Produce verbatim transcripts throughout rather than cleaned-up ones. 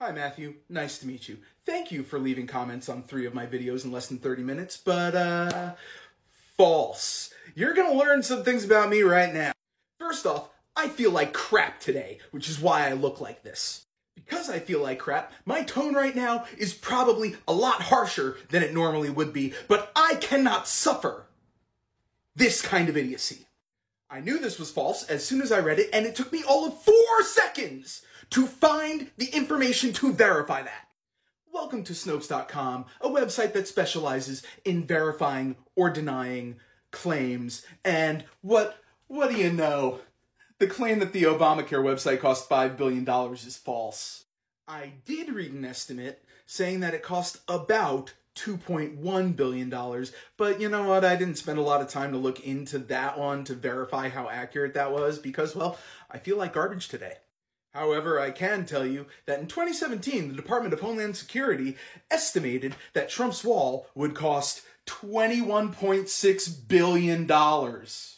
Hi Matthew, nice to meet you. Thank you for leaving comments on three of my videos in less than thirty minutes, but uh, false. You're gonna learn some things about me right now. First off, I feel like crap today, which is why I look like this. Because I feel like crap, my tone right now is probably a lot harsher than it normally would be, but I cannot suffer this kind of idiocy. I knew this was false as soon as I read it, and it took me all of four seconds to find the information to verify that. Welcome to Snopes dot com, a website that specializes in verifying or denying claims. And what, what do you know? The claim that the Obamacare website cost five billion dollars is false. I did read an estimate saying that it cost about two point one billion dollars, but you know what? I didn't spend a lot of time to look into that one to verify how accurate that was because, well, I feel like garbage today. However, I can tell you that in twenty seventeen, the Department of Homeland Security estimated that Trump's wall would cost twenty-one point six billion dollars.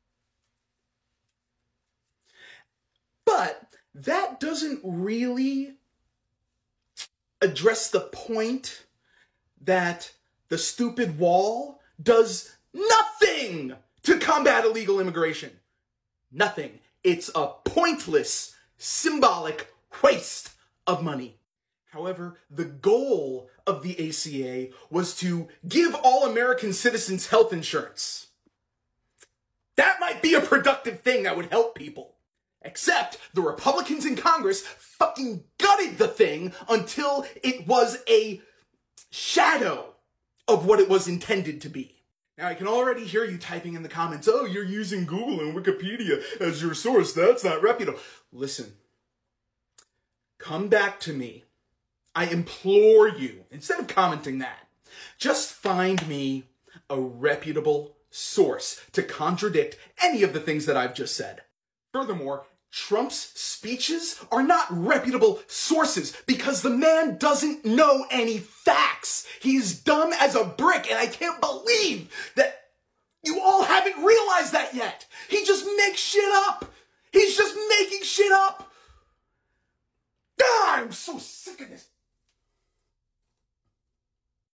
But that doesn't really address the point that the stupid wall does nothing to combat illegal immigration. Nothing. It's a pointless, symbolic waste of money. However, the goal of the A C A was to give all American citizens health insurance. That might be a productive thing that would help people. Except the Republicans in Congress fucking gutted the thing until it was a shadow of what it was intended to be. Now, I can already hear you typing in the comments, oh, you're using Google and Wikipedia as your source. That's not reputable. Listen, come back to me. I implore you, instead of commenting that, just find me a reputable source to contradict any of the things that I've just said. Furthermore, Trump's speeches are not reputable sources because the man doesn't know any facts. He's dumb as a brick, and I can't believe that you all haven't realized that yet. He just makes shit up. He's just making shit up. God, I'm so sick of this.